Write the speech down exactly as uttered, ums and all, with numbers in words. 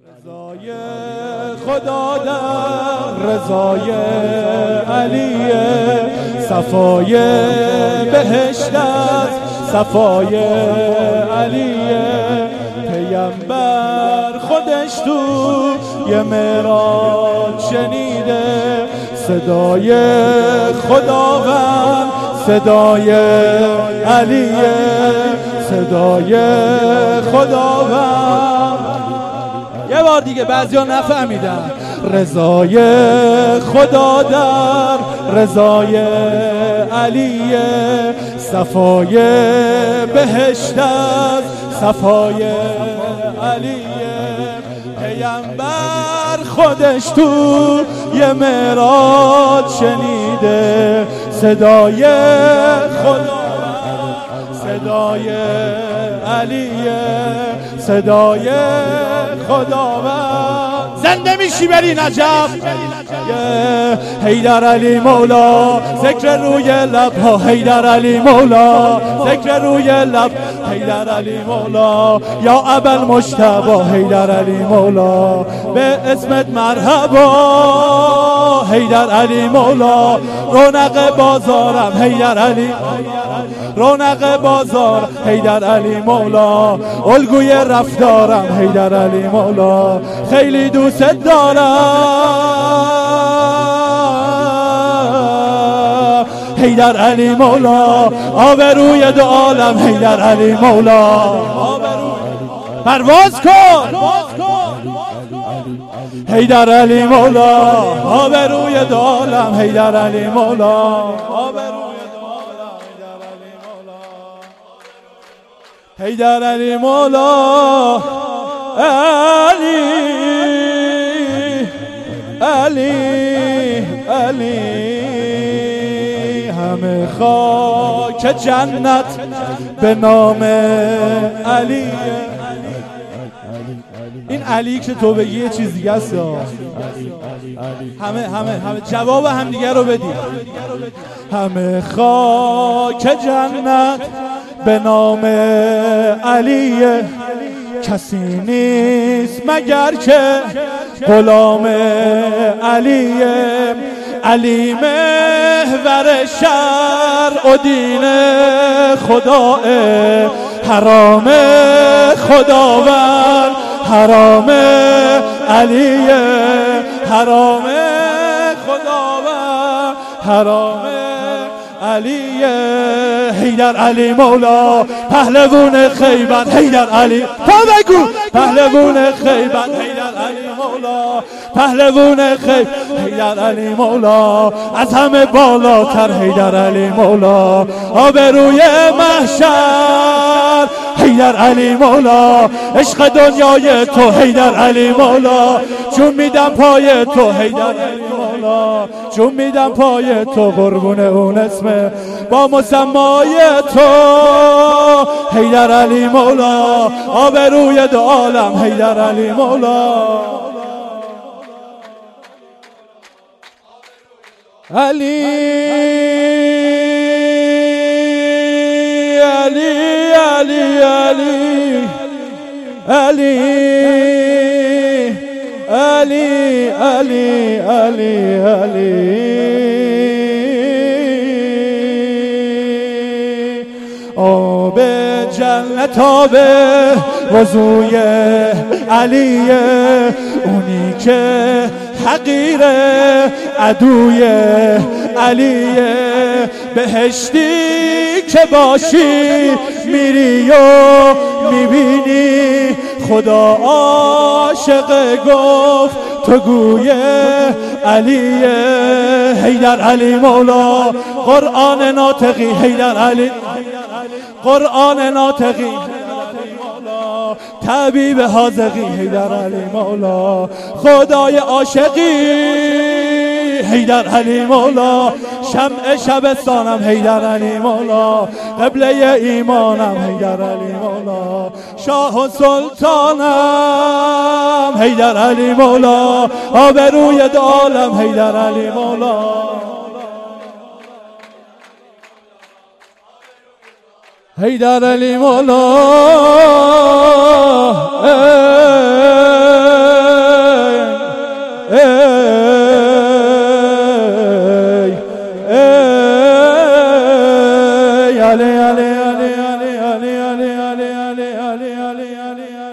رضای خدا در رضای علیه، صفای بهشت از صفای علیه. پیامبر خودش تو یه معراج شنیده، صدای خداوند صدای علیه، صدای خداوند. یه بار دیگه بعضیا نفهمیدن. رضای خدا در رضای علیه، صفای بهشت از صفای علیه. پیامبر خودش تو یه معراج شنیده، صدای خدا صدای علیه، صدای خداوند. زنده میشی بری نجف. حیدر علی مولا ذکر روی لب ها، حیدر علی مولا ذکر روی لب، حیدر علی مولا یا ابل مجتبی، حیدر علی مولا به اسمت مرحبا، حیدر علی مولا رونق بازارم، حیدر علی رونق بازار، حیدر علی مولا الگوی رفتارم، حیدر علی مولا خیلی دوست دارم، حیدر علی مولا آبروی دو عالم، حیدر علی مولا پرواز کن، حیدر علی مولا آبروی دو عالم، حیدر علی مولا آبروی حیدر علی مولا علی علی علی. همه خاک جنت به نام علی. این علی که تو بگی یه چیز دیگه است. همه همه همه جواب هم دیگه رو بدی. همه خاک جنت به نام علیه، کسی نیست مگر که غلام علیه. علی محور شرع و دین خداه، حرام خداوند حرام علیه، حرام خداوند حرام علیه. حیدر علی مولا پهلوان خیبر، حیدر علی تا بگو پهلوان خیبر، حیدر علی مولا پهلوان خیبر، حیدر علی مولا از همه بالاتر، حیدر علی مولا آبروی محشر، حیدر علی مولا عشق دنیای تو، حیدر علی مولا چون میدم پای تو، حیدر علی مولا چون میدم پای تو، قربون اون اسم با مسمای تو، حیدر علی مولا آبروی دو عالم، حیدر علی مولا علی علی علی علی علی علی علی علی آب جنت آب وضوی علیه، اونی که حقیر عدوی علیه. بهشتی که باشی میری و میبینی، خدا عاشق گفت تو گوی علیه. حیدر علی مولا قرآن ناطقی، حیدر علی قرآن ناطقی، طبیب حاذقی، حیدر علی مولا خدای عاشقی، حیدر علی مولا شمع شبستانم، حیدر علی مولا قبله ایمانم، حیدر علی مولا شاه و سلطانم، حیدر علی مولا آبروی دو عالم، حیدر علی مولا حیدر علی مولا علی علی علی علی علی